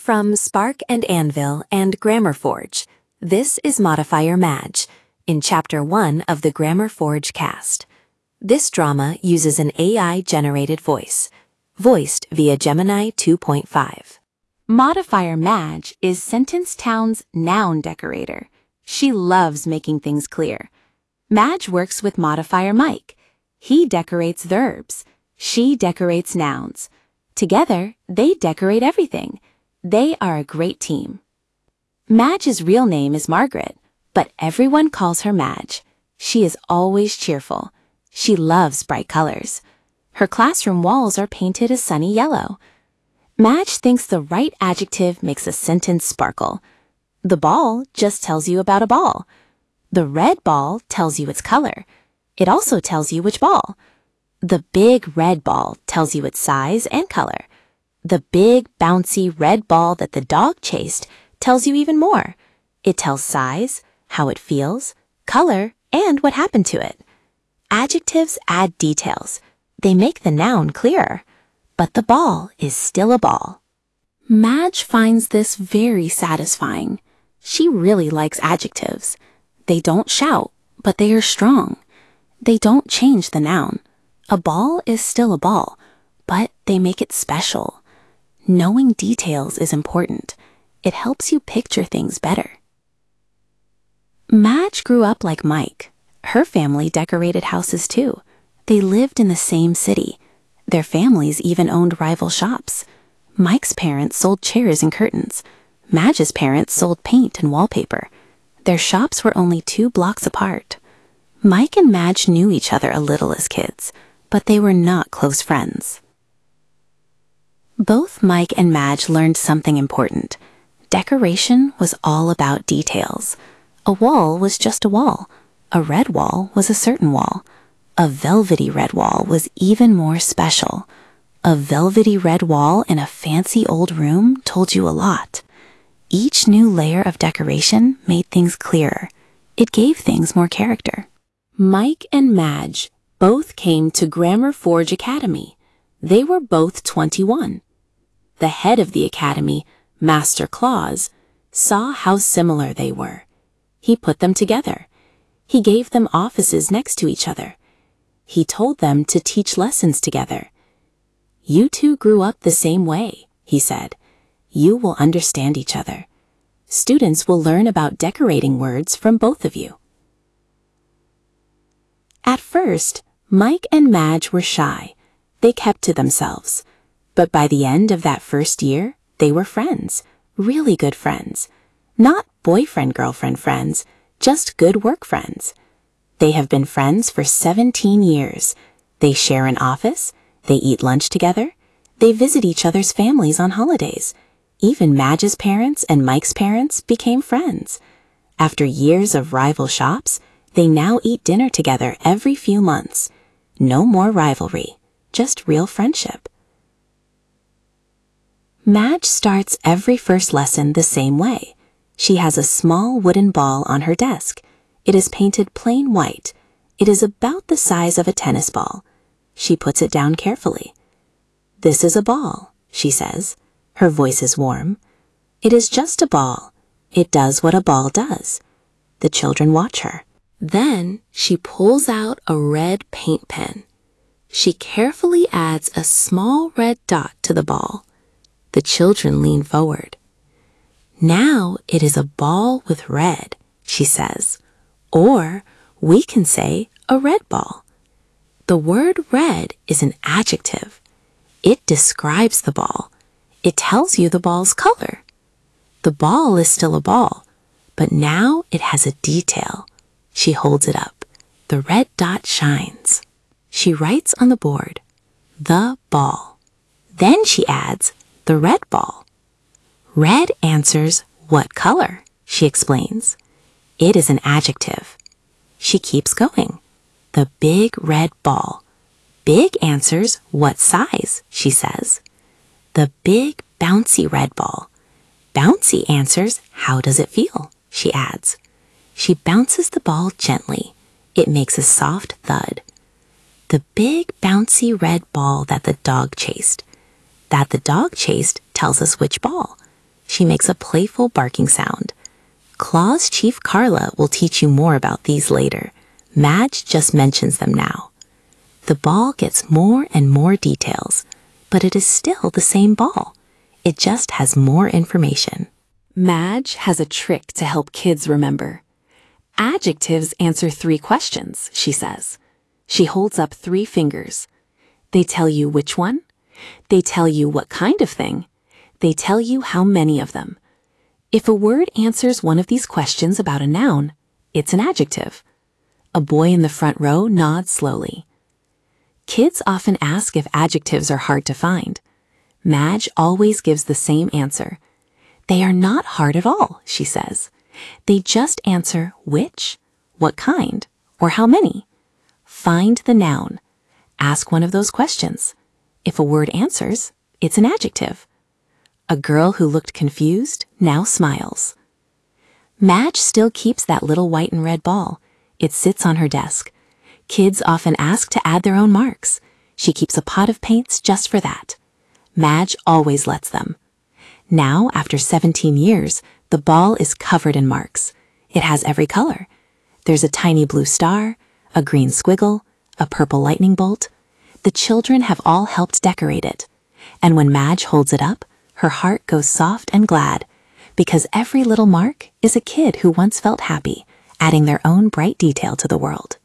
From Spark and Anvil and Grammar Forge, this is Modifier Madge, in Chapter 1 of the Grammar Forge cast. This drama uses an AI-generated voice, voiced via Gemini 2.5. Modifier Madge is Sentence Town's noun decorator. She loves making things clear. Madge works with Modifier Mike. He decorates verbs. She decorates nouns. Together, they decorate everything. They are a great team. Madge's real name is Margaret, but everyone calls her Madge. She is always cheerful. She loves bright colors. Her classroom walls are painted a sunny yellow. Madge thinks the right adjective makes a sentence sparkle. The ball just tells you about a ball. The red ball tells you its color. It also tells you which ball. The big red ball tells you its size and color. The big, bouncy red ball that the dog chased tells you even more. It tells size, how it feels, color, and what happened to it. Adjectives add details. They make the noun clearer. But the ball is still a ball. Madge finds this very satisfying. She really likes adjectives. They don't shout, but they are strong. They don't change the noun. A ball is still a ball, but they make it special. Knowing details is important. It helps you picture things better. Madge grew up like Mike. Her family decorated houses too. They lived in the same city. Their families even owned rival shops. Mike's parents sold chairs and curtains. Madge's parents sold paint and wallpaper. Their shops were only 2 blocks apart. Mike and Madge knew each other a little as kids, but they were not close friends. Both Mike and Madge learned something important. Decoration was all about details. A wall was just a wall. A red wall was a certain wall. A velvety red wall was even more special. A velvety red wall in a fancy old room told you a lot. Each new layer of decoration made things clearer. It gave things more character. Mike and Madge both came to Grammar Forge Academy. They were both 21. The head of the academy, Master Claus, saw how similar they were. He put them together. He gave them offices next to each other. He told them to teach lessons together. "You two grew up the same way," he said. "You will understand each other. Students will learn about decorating words from both of you." At first, Mike and Madge were shy. They kept to themselves. But by the end of that first year, they were friends, really good friends. Not boyfriend-girlfriend friends, just good work friends. They have been friends for 17 years. They share an office, they eat lunch together, they visit each other's families on holidays. Even Madge's parents and Mike's parents became friends. After years of rival shops, they now eat dinner together every few months. No more rivalry, just real friendship. Madge starts every first lesson the same way. She has a small wooden ball on her desk. It is painted plain white. It is about the size of a tennis ball. She puts it down carefully. "This is a ball," she says. Her voice is warm. "It is just a ball. It does what a ball does." The children watch her. Then she pulls out a red paint pen. She carefully adds a small red dot to the ball. The children lean forward. "Now it is a ball with red," she says. Or we can say a red ball. The word red is an adjective. It describes the ball. It tells you the ball's color. The ball is still a ball, but now it has a detail. She holds it up. The red dot shines. She writes on the board, "The ball." Then she adds, "The red ball." Red answers, "What color?" she explains. It is an adjective. She keeps going. "The big red ball." Big answers, "What size?" she says. "The big bouncy red ball." Bouncy answers, "How does it feel?" she adds. She bounces the ball gently. It makes a soft thud. "The big bouncy red ball that the dog chased." That the dog chased tells us which ball. She makes a playful barking sound. Claw's Chief Carla will teach you more about these later. Madge just mentions them now. The ball gets more and more details, but it is still the same ball. It just has more information. Madge has a trick to help kids remember. Adjectives answer 3 questions, she says. She holds up 3 fingers. They tell you which one. They tell you what kind of thing. They tell you how many of them. If a word answers one of these questions about a noun, it's an adjective. A boy in the front row nods slowly. Kids often ask if adjectives are hard to find. Madge always gives the same answer. They are not hard at all, she says. They just answer which, what kind, or how many. Find the noun. Ask one of those questions. If a word answers, it's an adjective. A girl who looked confused now smiles. Madge still keeps that little white and red ball. It sits on her desk. Kids often ask to add their own marks. She keeps a pot of paints just for that. Madge always lets them. Now, after 17 years, the ball is covered in marks. It has every color. There's a tiny blue star, a green squiggle, a purple lightning bolt. The children have all helped decorate it. And when Madge holds it up, her heart goes soft and glad, because every little mark is a kid who once felt happy, adding their own bright detail to the world.